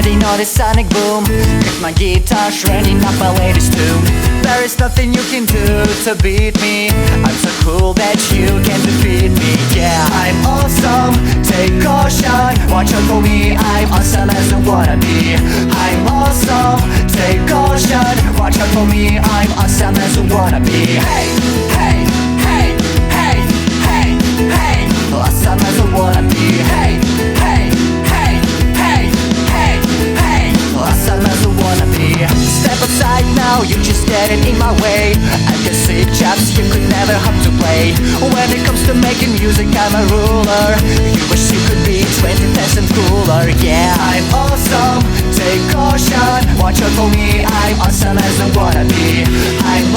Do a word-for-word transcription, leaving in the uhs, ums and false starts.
riding on a sonic boom. With my guitar shredding up my latest tune. There is nothing you can do to beat me. I'm so cool that you can defeat me. Yeah, I'm awesome, take caution. Watch out for me, I'm awesome as I wanna be. I'm awesome, take caution. Watch out for me, I'm awesome as I wanna be. Hey, hey, hey, hey, hey, hey, awesome as I wanna be. Hey, hey, hey, hey, hey, hey, awesome as I wanna be. Step aside now, you just getting in my way. I can see jobs you could never have to play. When it comes to making music, I'm a ruler. You wish you could be twenty percent cooler. Yeah, I'm awesome, take caution. Watch out for me, I'm awesome as I wanna be. I'm